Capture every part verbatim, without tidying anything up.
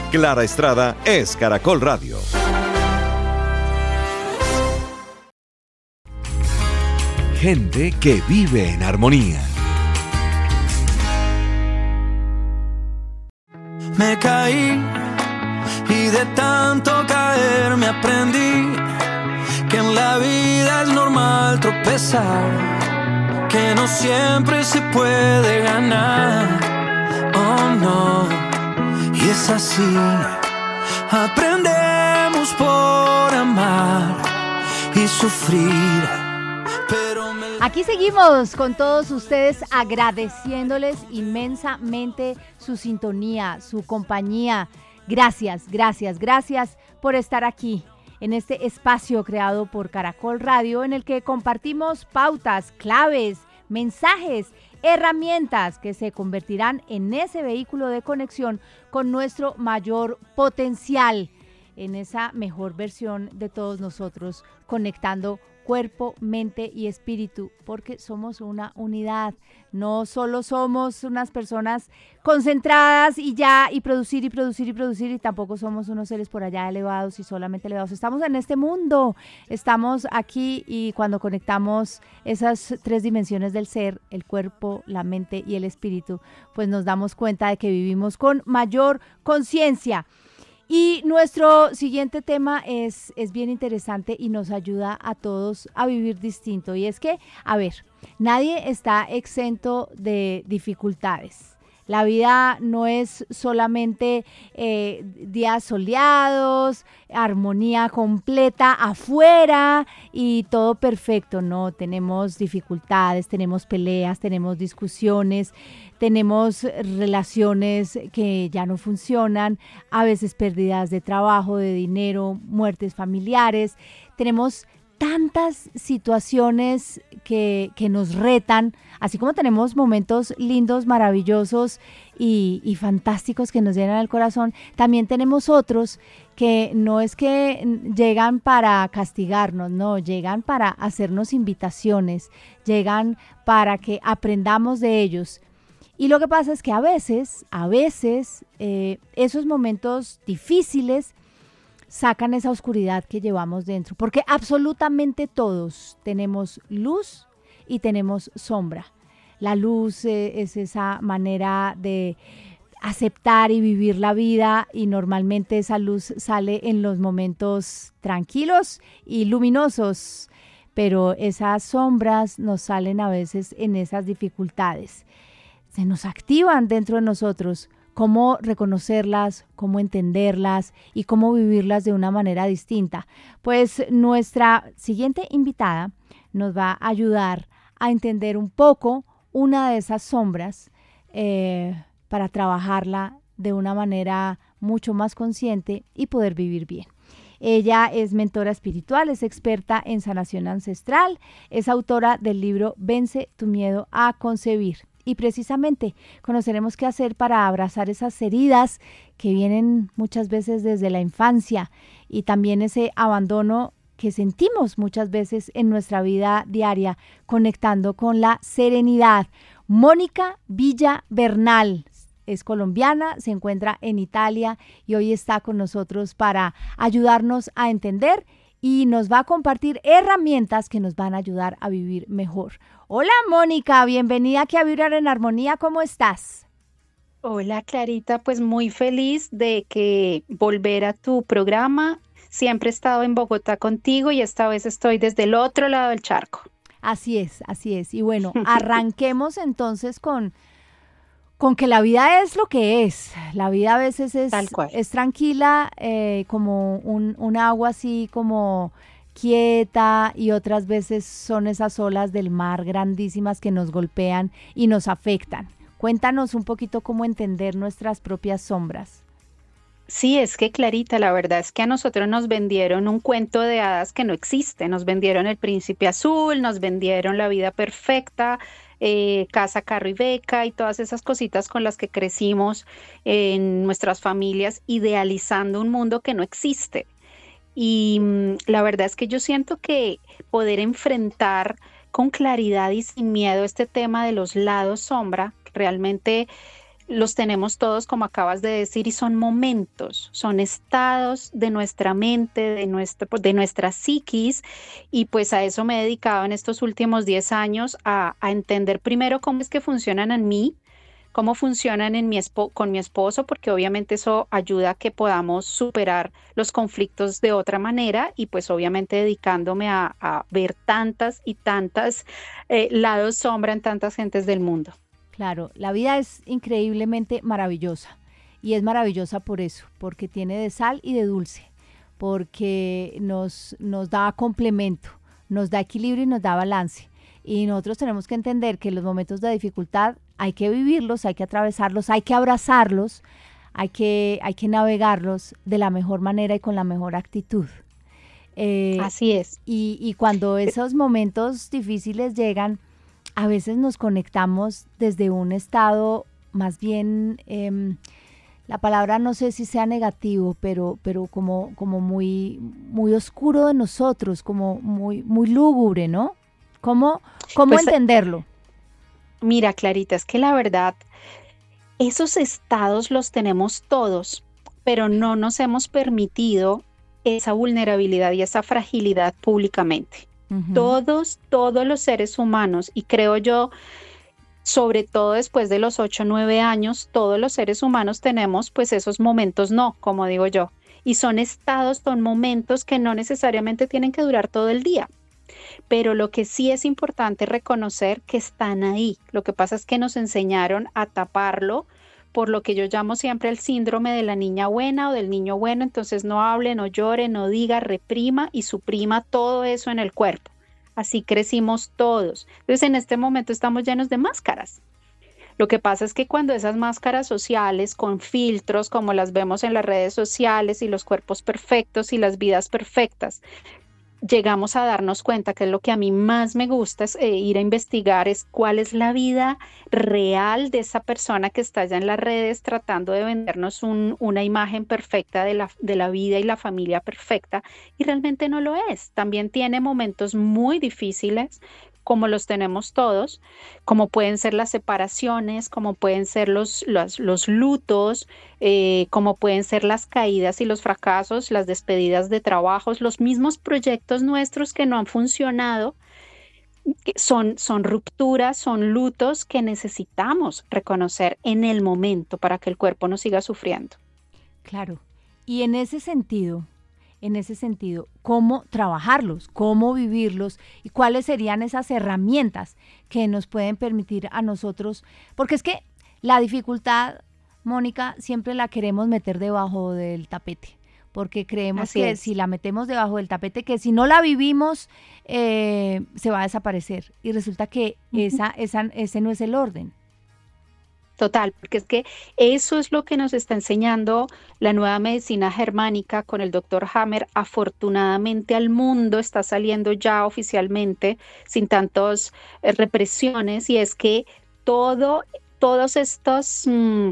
Clara Estrada es Caracol Radio. Gente que vive en armonía. Me caí y de tanto caer me aprendí que en la vida es normal tropezar, que no siempre se puede ganar, oh no, y es así, aprendemos por amar y sufrir. Pero me... Aquí seguimos con todos ustedes agradeciéndoles inmensamente su sintonía, su compañía. Gracias, gracias, gracias por estar aquí en este espacio creado por Caracol Radio, en el que compartimos pautas, claves, mensajes, herramientas que se convertirán en ese vehículo de conexión con nuestro mayor potencial, en esa mejor versión de todos nosotros, conectando cuerpo, mente y espíritu, porque somos una unidad. No solo somos unas personas concentradas y ya, y producir y producir y producir, y tampoco somos unos seres por allá elevados y solamente elevados. Estamos en este mundo, estamos aquí, y cuando conectamos esas tres dimensiones del ser, el cuerpo, la mente y el espíritu, pues nos damos cuenta de que vivimos con mayor conciencia. Y nuestro siguiente tema es, es bien interesante y nos ayuda a todos a vivir distinto. Y es que, a ver, nadie está exento de dificultades. La vida no es solamente eh, días soleados, armonía completa afuera y todo perfecto. No, tenemos dificultades, tenemos peleas, tenemos discusiones, tenemos relaciones que ya no funcionan, a veces pérdidas de trabajo, de dinero, muertes familiares. Tenemos tantas situaciones que, que nos retan, así como tenemos momentos lindos, maravillosos y, y fantásticos que nos llenan el corazón, también tenemos otros que no es que llegan para castigarnos, no, llegan para hacernos invitaciones, llegan para que aprendamos de ellos. Y lo que pasa es que a veces, a veces, eh, esos momentos difíciles sacan esa oscuridad que llevamos dentro, porque absolutamente todos tenemos luz y tenemos sombra. La luz eh, es esa manera de aceptar y vivir la vida, y normalmente esa luz sale en los momentos tranquilos y luminosos, pero esas sombras nos salen a veces en esas dificultades. Se nos activan dentro de nosotros. Cómo reconocerlas, cómo entenderlas y cómo vivirlas de una manera distinta. Pues nuestra siguiente invitada nos va a ayudar a entender un poco una de esas sombras eh, para trabajarla de una manera mucho más consciente y poder vivir bien. Ella es mentora espiritual, es experta en sanación ancestral, es autora del libro Vence tu miedo a concebir. Y precisamente conoceremos qué hacer para abrazar esas heridas que vienen muchas veces desde la infancia, y también ese abandono que sentimos muchas veces en nuestra vida diaria, conectando con la serenidad. Mónica Villa Bernal es colombiana, se encuentra en Italia y hoy está con nosotros para ayudarnos a entender, y nos va a compartir herramientas que nos van a ayudar a vivir mejor. Hola Mónica, bienvenida aquí a Vibrar en Armonía, ¿cómo estás? Hola Clarita, pues muy feliz de que volver a tu programa. Siempre he estado en Bogotá contigo y esta vez estoy desde el otro lado del charco. Así es, así es. Y bueno, arranquemos entonces con, con que la vida es lo que es. La vida a veces es, es tranquila, eh, como un, un agua así como quieta, y otras veces son esas olas del mar grandísimas que nos golpean y nos afectan. Cuéntanos un poquito cómo entender nuestras propias sombras. Sí, es que Clarita, la verdad es que a nosotros nos vendieron un cuento de hadas que no existe. Nos vendieron el príncipe azul, nos vendieron la vida perfecta, eh, casa, carro y beca y todas esas cositas con las que crecimos en nuestras familias, idealizando un mundo que no existe. Y mmm, la verdad es que yo siento que poder enfrentar con claridad y sin miedo este tema de los lados sombra, realmente los tenemos todos, como acabas de decir, y son momentos, son estados de nuestra mente, de nuestra, de nuestra psiquis, y pues a eso me he dedicado en estos últimos diez años, a, a entender primero cómo es que funcionan en mí, cómo funcionan en mi espo- con mi esposo, porque obviamente eso ayuda a que podamos superar los conflictos de otra manera, y pues obviamente dedicándome a, a ver tantas y tantas eh, lados sombra en tantas gentes del mundo. Claro, la vida es increíblemente maravillosa y es maravillosa por eso, porque tiene de sal y de dulce, porque nos, nos da complemento, nos da equilibrio y nos da balance. Y nosotros tenemos que entender que los momentos de dificultad hay que vivirlos, hay que atravesarlos, hay que abrazarlos, hay que, hay que navegarlos de la mejor manera y con la mejor actitud. Eh, Así es. Y, y cuando esos momentos difíciles llegan, a veces nos conectamos desde un estado más bien, eh, la palabra no sé si sea negativo, pero, pero como, como muy, muy oscuro de nosotros, como muy, muy lúgubre, ¿no? ¿Cómo, cómo Pues, entenderlo? Mira, Clarita, es que la verdad, esos estados los tenemos todos, pero no nos hemos permitido esa vulnerabilidad y esa fragilidad públicamente. Ujú. Todos, todos los seres humanos, y creo yo, sobre todo después de los ocho o nueve años, todos los seres humanos tenemos pues esos momentos no, como digo yo, y son estados, son momentos que no necesariamente tienen que durar todo el día. Pero lo que sí es importante reconocer que están ahí. Lo que pasa es que nos enseñaron a taparlo por lo que yo llamo siempre el síndrome de la niña buena o del niño bueno. Entonces no hable, no llore, no diga, reprima y suprima todo eso en el cuerpo. Así crecimos todos. Entonces en este momento estamos llenos de máscaras. Lo que pasa es que cuando esas máscaras sociales con filtros, como las vemos en las redes sociales, y los cuerpos perfectos y las vidas perfectas, llegamos a darnos cuenta que es lo que a mí más me gusta es eh, ir a investigar, es cuál es la vida real de esa persona que está allá en las redes tratando de vendernos un, una imagen perfecta de la, de la vida y la familia perfecta, y realmente no lo es. También tiene momentos muy difíciles, como los tenemos todos, como pueden ser las separaciones, como pueden ser los, los, los lutos, eh, como pueden ser las caídas y los fracasos, las despedidas de trabajos, los mismos proyectos nuestros que no han funcionado, que son, son rupturas, son lutos que necesitamos reconocer en el momento para que el cuerpo no siga sufriendo. Claro. Y en ese sentido, en ese sentido, cómo trabajarlos, cómo vivirlos y cuáles serían esas herramientas que nos pueden permitir a nosotros, porque es que la dificultad, Mónica, siempre la queremos meter debajo del tapete, porque creemos Así que es. si la metemos debajo del tapete, que si no la vivimos, eh, se va a desaparecer. Y resulta que Ujú. esa, esa, ese no es el orden. Total, porque es que eso es lo que nos está enseñando la nueva medicina germánica con el doctor Hammer. Afortunadamente al mundo está saliendo ya oficialmente sin tantas eh, represiones, y es que todo, todos estos mm,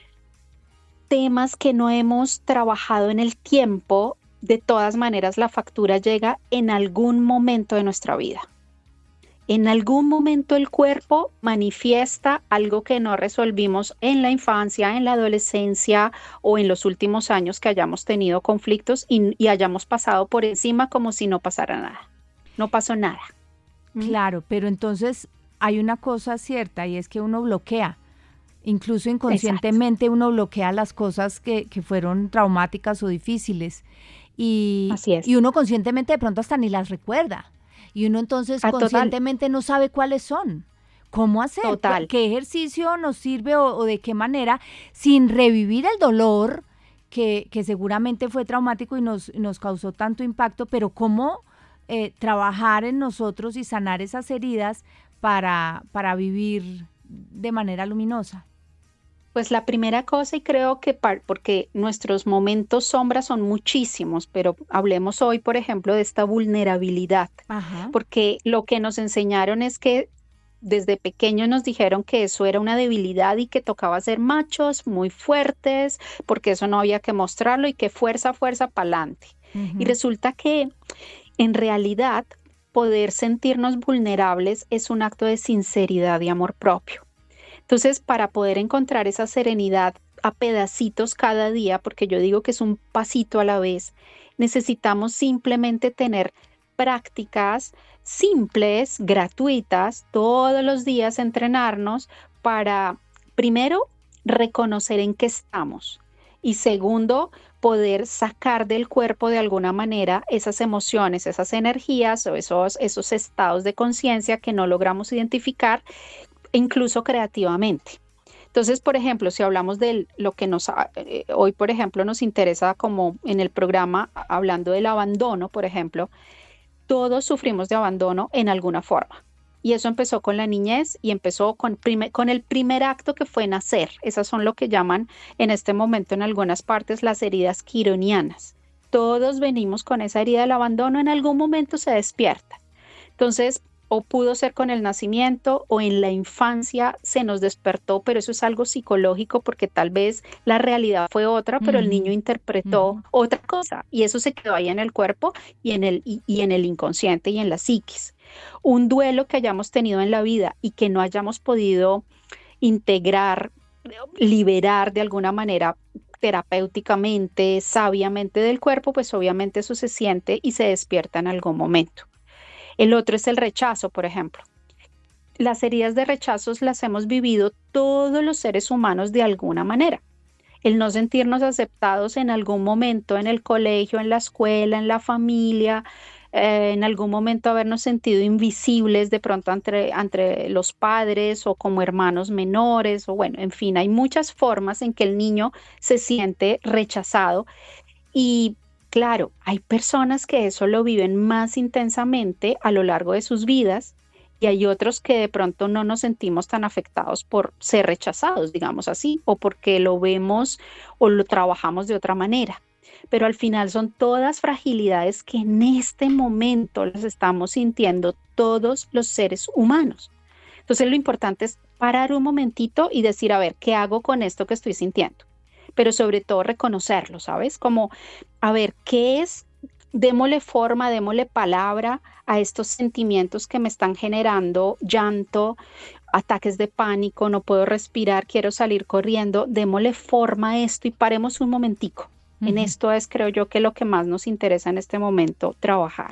temas que no hemos trabajado en el tiempo, de todas maneras la factura llega en algún momento de nuestra vida. En algún momento el cuerpo manifiesta algo que no resolvimos en la infancia, en la adolescencia o en los últimos años que hayamos tenido conflictos y, y hayamos pasado por encima como si no pasara nada. No pasó nada. ¿Mm? Claro, pero entonces hay una cosa cierta y es que uno bloquea. Incluso inconscientemente uno bloquea las cosas que, que fueron traumáticas o difíciles. Y, Así es. y uno conscientemente de pronto hasta ni las recuerda. Y uno entonces Ah, total. conscientemente no sabe cuáles son. ¿Cómo hacer? Total. ¿Qué ejercicio nos sirve o, o de qué manera? Sin revivir el dolor que, que seguramente fue traumático y nos, nos causó tanto impacto, pero cómo eh, trabajar en nosotros y sanar esas heridas para, para vivir de manera luminosa. Pues la primera cosa, y creo que par- porque nuestros momentos sombra son muchísimos, pero hablemos hoy, por ejemplo, de esta vulnerabilidad, Ajá. porque lo que nos enseñaron es que desde pequeños nos dijeron que eso era una debilidad y que tocaba ser machos, muy fuertes, porque eso no había que mostrarlo y que fuerza, fuerza, pa'lante. Ujú. Y resulta que en realidad poder sentirnos vulnerables es un acto de sinceridad y amor propio. Entonces, para poder encontrar esa serenidad a pedacitos cada día, porque yo digo que es un pasito a la vez, necesitamos simplemente tener prácticas simples, gratuitas, todos los días entrenarnos para, primero, reconocer en qué estamos y segundo, poder sacar del cuerpo de alguna manera esas emociones, esas energías o esos, esos estados de conciencia que no logramos identificar, incluso creativamente. Entonces, por ejemplo, si hablamos de lo que nos, eh, hoy, por ejemplo, nos interesa como en el programa, hablando del abandono, por ejemplo, todos sufrimos de abandono en alguna forma. Y eso empezó con la niñez y empezó con, prime, con el primer acto que fue nacer. Esas son lo que llaman en este momento en algunas partes las heridas quironianas. Todos venimos con esa herida del abandono, en algún momento se despierta. Entonces, o pudo ser con el nacimiento o en la infancia se nos despertó, pero eso es algo psicológico porque tal vez la realidad fue otra, pero uh-huh. el niño interpretó uh-huh. otra cosa y eso se quedó ahí en el cuerpo y en el, y, y en el inconsciente y en la psiquis. Un duelo que hayamos tenido en la vida y que no hayamos podido integrar, liberar de alguna manera terapéuticamente, sabiamente del cuerpo, pues obviamente eso se siente y se despierta en algún momento. El otro es el rechazo, por ejemplo. Las heridas de rechazos las hemos vivido todos los seres humanos de alguna manera. El no sentirnos aceptados en algún momento en el colegio, en la escuela, en la familia, eh, en algún momento habernos sentido invisibles de pronto entre, entre los padres o como hermanos menores, o bueno, en fin, hay muchas formas en que el niño se siente rechazado y claro, hay personas que eso lo viven más intensamente a lo largo de sus vidas y hay otros que de pronto no nos sentimos tan afectados por ser rechazados, digamos así, o porque lo vemos o lo trabajamos de otra manera. Pero al final son todas fragilidades que en este momento las estamos sintiendo todos los seres humanos. Entonces lo importante es parar un momentito y decir, a ver, ¿qué hago con esto que estoy sintiendo? Pero sobre todo reconocerlo, ¿sabes? Como, a ver, ¿qué es? Démosle forma, démosle palabra a estos sentimientos que me están generando llanto, ataques de pánico, no puedo respirar, quiero salir corriendo, démosle forma a esto y paremos un momentico. Uh-huh. En esto es, creo yo, que lo que más nos interesa en este momento trabajar.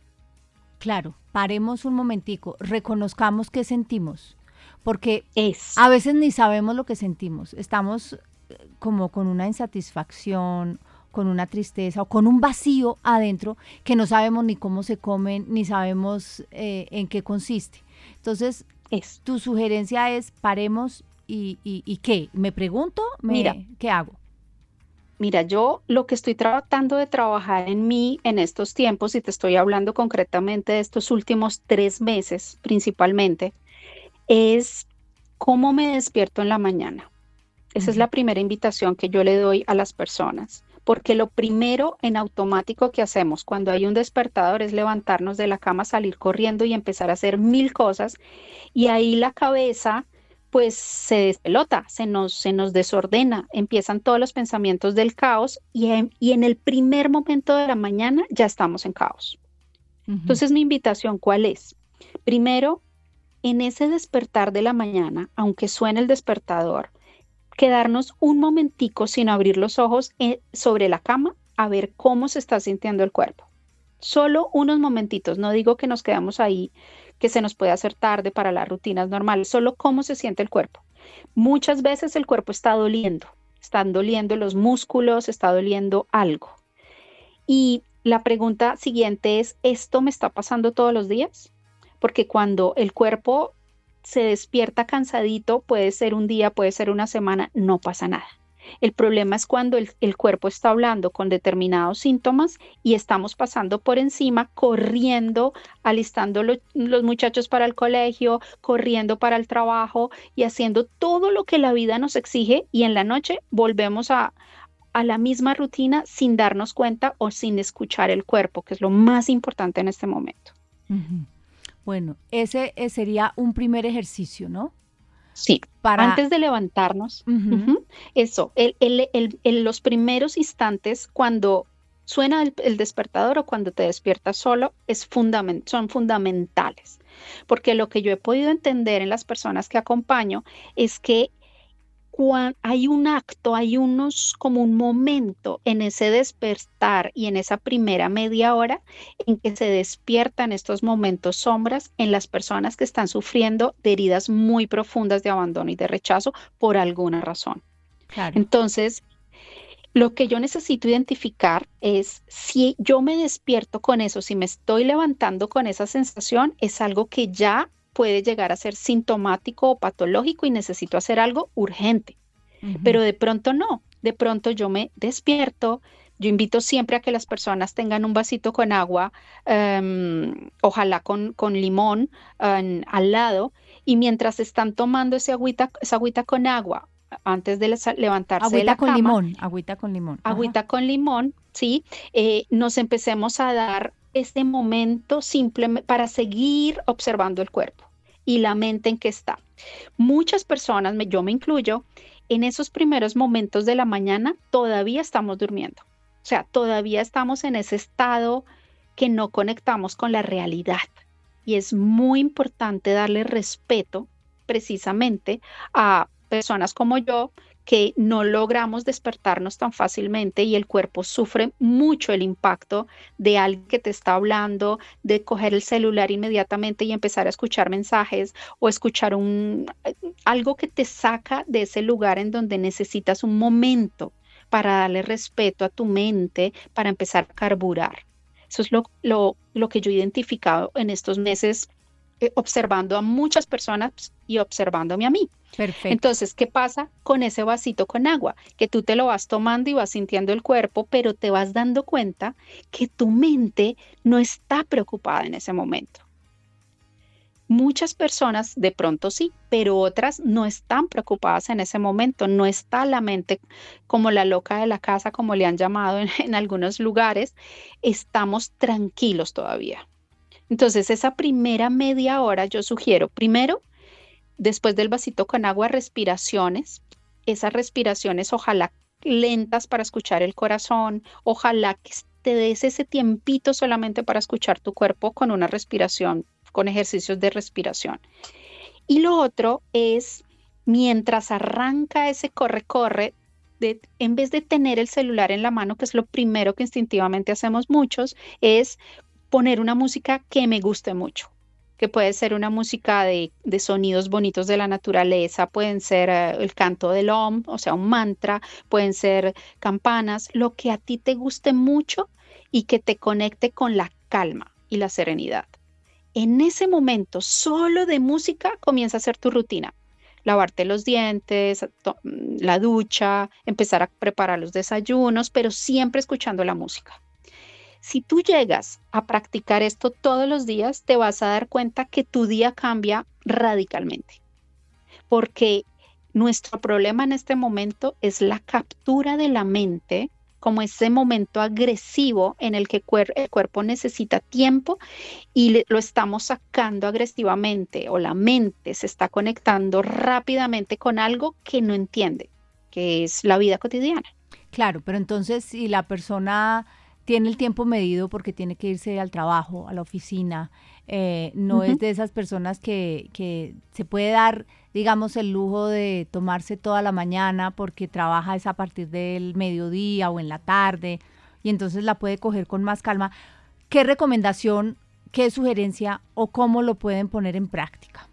Claro, paremos un momentico, reconozcamos qué sentimos, porque es. a veces ni sabemos lo que sentimos, estamos como con una insatisfacción, con una tristeza o con un vacío adentro que no sabemos ni cómo se comen, ni sabemos eh, en qué consiste. Entonces, es. tu sugerencia es paremos y, y, y ¿qué? ¿Me pregunto? Me, Mira, ¿qué hago? Mira, yo lo que estoy tratando de trabajar en mí en estos tiempos, y te estoy hablando concretamente de estos últimos tres meses principalmente, es cómo me despierto en la mañana. Esa es la primera invitación que yo le doy a las personas, porque lo primero en automático que hacemos cuando hay un despertador es levantarnos de la cama, salir corriendo y empezar a hacer mil cosas, y ahí la cabeza pues se despelota, se nos, se nos desordena, empiezan todos los pensamientos del caos y en, y en el primer momento de la mañana ya estamos en caos. Uh-huh. Entonces mi invitación, ¿cuál es? Primero, en ese despertar de la mañana, aunque suene el despertador, quedarnos un momentico sin abrir los ojos eh, sobre la cama a ver cómo se está sintiendo el cuerpo. Solo unos momentitos, no digo que nos quedamos ahí, que se nos puede hacer tarde para las rutinas normales, solo cómo se siente el cuerpo. Muchas veces el cuerpo está doliendo, están doliendo los músculos, está doliendo algo. Y la pregunta siguiente es, ¿esto me está pasando todos los días? Porque cuando el cuerpo se despierta cansadito, puede ser un día, puede ser una semana, no pasa nada. El problema es cuando el, el cuerpo está hablando con determinados síntomas y estamos pasando por encima, corriendo, alistando lo, los muchachos para el colegio, corriendo para el trabajo y haciendo todo lo que la vida nos exige y en la noche volvemos a, a la misma rutina sin darnos cuenta o sin escuchar el cuerpo, que es lo más importante en este momento. Uh-huh. Bueno, ese, ese sería un primer ejercicio, ¿no? Sí, para... antes de levantarnos, uh-huh. Uh-huh, eso, el, el, el, el, los primeros instantes cuando suena el, el despertador o cuando te despiertas solo es fundament, son fundamentales, porque lo que yo he podido entender en las personas que acompaño es que cuan- hay un acto, hay unos como un momento en ese despertar y en esa primera media hora en que se despiertan estos momentos sombras en las personas que están sufriendo de heridas muy profundas de abandono y de rechazo por alguna razón. Claro. Entonces, lo que yo necesito identificar es si yo me despierto con eso, si me estoy levantando con esa sensación, es algo que ya puede llegar a ser sintomático o patológico y necesito hacer algo urgente. Ujú. Pero de pronto no, de pronto yo me despierto. Yo invito siempre a que las personas tengan un vasito con agua, em, ojalá con, con limón em, al lado, y mientras están tomando ese agüita, esa agüita con agua, antes de lesa- levantarse de Agüita la con cama, limón, agüita con limón. Ajá. agüita con limón, ¿sí? Eh, nos empecemos a dar este momento simplemente para seguir observando el cuerpo y la mente en que está. Muchas personas, me- yo me incluyo, en esos primeros momentos de la mañana todavía estamos durmiendo. O sea, todavía estamos en ese estado que no conectamos con la realidad. Y es muy importante darle respeto precisamente a personas como yo que no logramos despertarnos tan fácilmente y el cuerpo sufre mucho el impacto de alguien que te está hablando, de coger el celular inmediatamente y empezar a escuchar mensajes o escuchar un, algo que te saca de ese lugar en donde necesitas un momento para darle respeto a tu mente, para empezar a carburar. Eso es lo, lo, lo que yo he identificado en estos meses, eh, observando a muchas personas y observándome a mí. Perfecto. Entonces, ¿qué pasa con ese vasito con agua? Que tú te lo vas tomando y vas sintiendo el cuerpo, pero te vas dando cuenta que tu mente no está preocupada en ese momento. Muchas personas de pronto sí, pero otras no están preocupadas en ese momento. No está la mente como la loca de la casa, como le han llamado en, en algunos lugares. Estamos tranquilos todavía. Entonces, esa primera media hora yo sugiero, primero, después del vasito con agua, respiraciones. Esas respiraciones, ojalá lentas para escuchar el corazón, ojalá que te des ese tiempito solamente para escuchar tu cuerpo con una respiración, con ejercicios de respiración. Y lo otro es, mientras arranca ese corre-corre, de, en vez de tener el celular en la mano, que es lo primero que instintivamente hacemos muchos, es poner una música que me guste mucho, que puede ser una música de, de sonidos bonitos de la naturaleza, pueden ser uh, el canto del Om, o sea, un mantra, pueden ser campanas, lo que a ti te guste mucho y que te conecte con la calma y la serenidad. En ese momento, solo de música, comienza a ser tu rutina. Lavarte los dientes, la ducha, empezar a preparar los desayunos, pero siempre escuchando la música. Si tú llegas a practicar esto todos los días, te vas a dar cuenta que tu día cambia radicalmente. Porque nuestro problema en este momento es la captura de la mente, como ese momento agresivo en el que cuer- el cuerpo necesita tiempo y le- lo estamos sacando agresivamente, o la mente se está conectando rápidamente con algo que no entiende, que es la vida cotidiana. Claro, pero entonces si la persona tiene el tiempo medido porque tiene que irse al trabajo, a la oficina, eh, no Ujú. es de esas personas que, que se puede dar, digamos, el lujo de tomarse toda la mañana porque trabaja es a partir del mediodía o en la tarde y entonces la puede coger con más calma. ¿Qué recomendación, qué sugerencia o cómo lo pueden poner en práctica?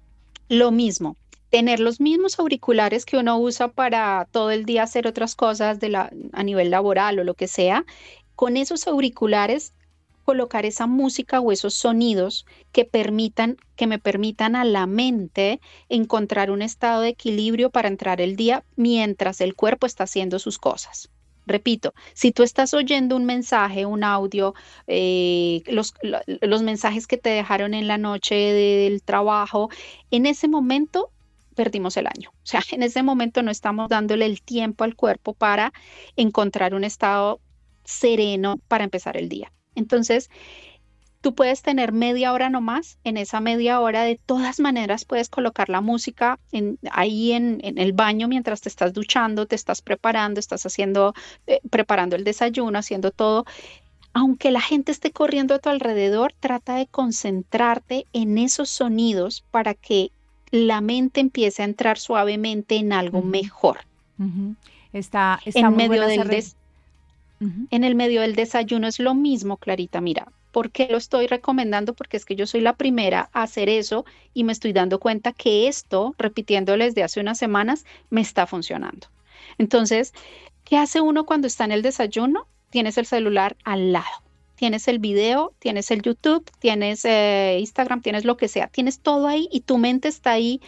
Lo mismo, tener los mismos auriculares que uno usa para todo el día hacer otras cosas de la, a nivel laboral o lo que sea, con esos auriculares colocar esa música o esos sonidos que permitan, que me permitan a la mente encontrar un estado de equilibrio para entrar el día mientras el cuerpo está haciendo sus cosas. Repito, si tú estás oyendo un mensaje, un audio, eh, los, lo- los mensajes que te dejaron en la noche del trabajo, en ese momento perdimos el año. O sea, en ese momento no estamos dándole el tiempo al cuerpo para encontrar un estado sereno para empezar el día. Entonces, tú puedes tener media hora nomás. En esa media hora, de todas maneras, puedes colocar la música en, ahí en, en el baño mientras te estás duchando, te estás preparando, estás haciendo, eh, preparando el desayuno, haciendo todo. aunque la gente esté corriendo a tu alrededor, trata de concentrarte en esos sonidos para que la mente empiece a entrar suavemente en algo Ujú. mejor. Ujú. Está, está En muy medio buena esa del re- des- Ujú. en el medio del desayuno es lo mismo, Clarita. Mira, ¿por qué lo estoy recomendando? Porque es que yo soy la primera a hacer eso y me estoy dando cuenta que esto, repitiéndolo desde hace unas semanas, me está funcionando. Entonces, ¿qué hace uno cuando está en el desayuno? Tienes el celular al lado. Tienes el video, tienes el YouTube, tienes eh, Instagram, tienes lo que sea, tienes todo ahí y tu mente está ahí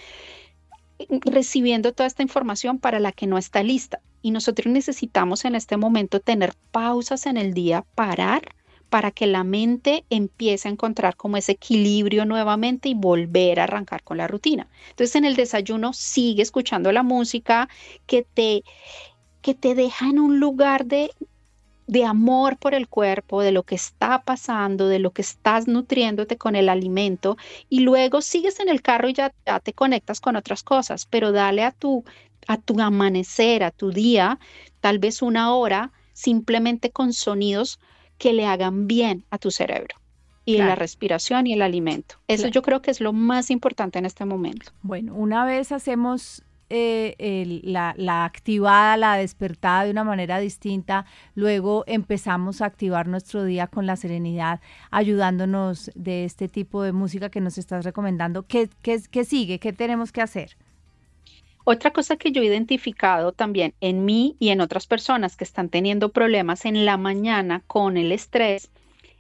recibiendo toda esta información para la que no está lista. Y nosotros necesitamos en este momento tener pausas en el día, parar para que la mente empiece a encontrar como ese equilibrio nuevamente y volver a arrancar con la rutina. Entonces en el desayuno sigue escuchando la música que te, que te deja en un lugar de de amor por el cuerpo, de lo que está pasando, de lo que estás nutriéndote con el alimento y luego sigues en el carro y ya, ya te conectas con otras cosas, pero dale a tu, a tu amanecer, a tu día, tal vez una hora simplemente con sonidos que le hagan bien a tu cerebro y la Claro, respiración y el alimento. Eso claro. yo creo que es lo más importante en este momento. Bueno, una vez hacemos eh, el- la, la activada, la despertada de una manera distinta, luego empezamos a activar nuestro día con la serenidad, ayudándonos de este tipo de música que nos estás recomendando. ¿Qué, qué, qué sigue? ¿Qué tenemos que hacer? Otra cosa que yo he identificado también en mí y en otras personas que están teniendo problemas en la mañana con el estrés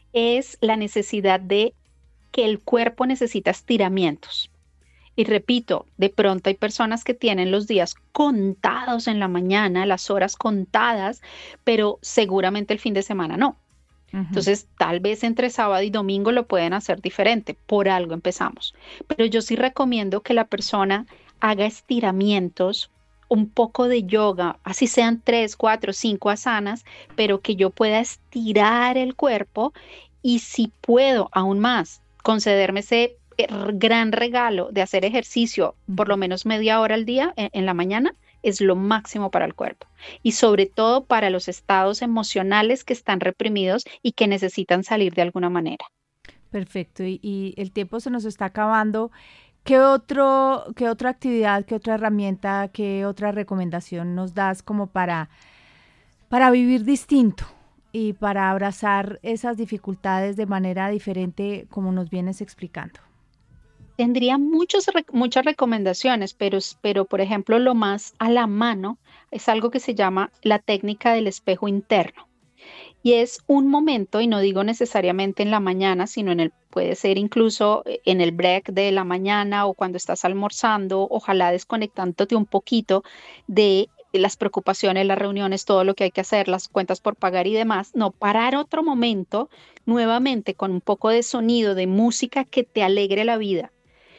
es la necesidad de que el cuerpo necesita estiramientos. Y repito, de pronto hay personas que tienen los días contados en la mañana, las horas contadas, pero seguramente el fin de semana no. Ujú. Entonces, tal vez entre sábado y domingo lo pueden hacer diferente, por algo empezamos. Pero yo sí recomiendo que la persona haga estiramientos, un poco de yoga, así sean tres, cuatro, cinco asanas, pero que yo pueda estirar el cuerpo y si puedo aún más, concederme ese eh, gran regalo de hacer ejercicio por Ujú. lo menos media hora al día en, en la mañana, es lo máximo para el cuerpo y sobre todo para los estados emocionales que están reprimidos y que necesitan salir de alguna manera. Perfecto, y, y el tiempo se nos está acabando. ¿Qué otro, qué otra actividad, qué otra herramienta, qué otra recomendación nos das como para, para vivir distinto y para abrazar esas dificultades de manera diferente como nos vienes explicando? Tendría muchos, rec- muchas recomendaciones, pero, s- pero por ejemplo lo más a la mano es algo que se llama la técnica del espejo interno. Y es un momento, y no digo necesariamente en la mañana, sino en el, puede ser incluso eh, en el break de la mañana o cuando estás almorzando, ojalá desconectándote un poquito de las preocupaciones, las reuniones, todo lo que hay que hacer, las cuentas por pagar y demás. No, parar otro momento nuevamente con un poco de sonido, de música que te alegre la vida.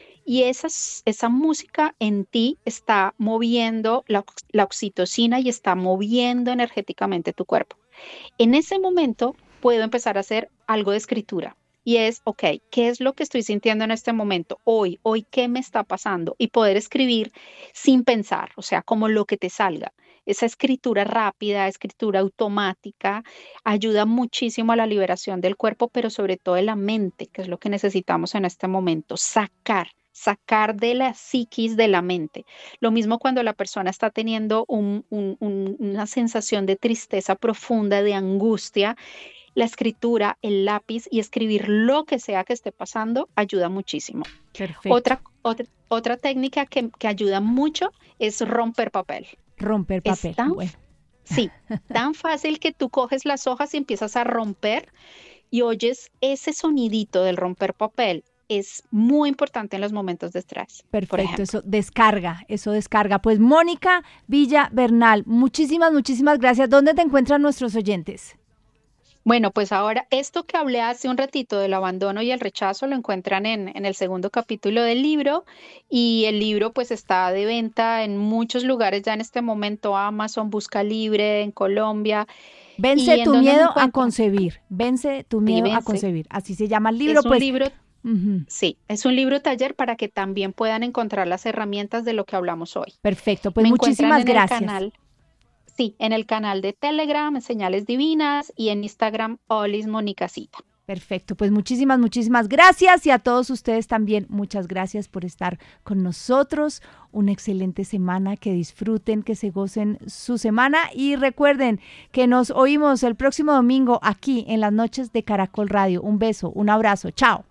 Y esas, esa música en ti está moviendo la, ox- la oxitocina y está moviendo energéticamente tu cuerpo. En ese momento puedo empezar a hacer algo de escritura y es, ok, ¿qué es lo que estoy sintiendo en este momento? Hoy, hoy, ¿qué me está pasando? Y poder escribir sin pensar, o sea, como lo que te salga. Esa escritura rápida, escritura automática, ayuda muchísimo a la liberación del cuerpo, pero sobre todo de la mente, que es lo que necesitamos en este momento, sacar. Sacar de la psiquis de la mente. Lo mismo cuando la persona está teniendo un- un- un- una sensación de tristeza profunda, de angustia, la escritura, el lápiz y escribir lo que sea que esté pasando ayuda muchísimo. Perfecto. Otra, otra, otra técnica que, que ayuda mucho es romper papel. Romper Es papel. tan, Bueno, sí, tan fácil que tú coges las hojas y empiezas a romper y oyes ese sonidito del romper papel. Es muy importante en los momentos de estrés, por perfecto. ejemplo. Eso descarga, eso descarga. Pues Mónica Villa Bernal, muchísimas, muchísimas gracias. ¿Dónde te encuentran nuestros oyentes? Bueno, pues ahora esto que hablé hace un ratito del abandono y el rechazo lo encuentran en, en el segundo capítulo del libro y el libro pues está de venta en muchos lugares ya en este momento, Amazon, Busca Libre en Colombia. Vence ¿Y en tu dónde me miedo a encuentran? concebir. Vence tu Sí, miedo a vence. concebir. Así se llama el libro, Es un pues. libro, Ujú. sí, es un libro taller para que también puedan encontrar las herramientas de lo que hablamos hoy. Perfecto, pues Me encuentran muchísimas en el gracias. canal. Sí, en el canal de Telegram, Señales Divinas, y en Instagram, Olis Monicasita. Perfecto, pues muchísimas, muchísimas gracias y a todos ustedes también muchas gracias por estar con nosotros. Una excelente semana, que disfruten, que se gocen su semana y recuerden que nos oímos el próximo domingo aquí en las noches de Caracol Radio. Un beso, un abrazo, chao.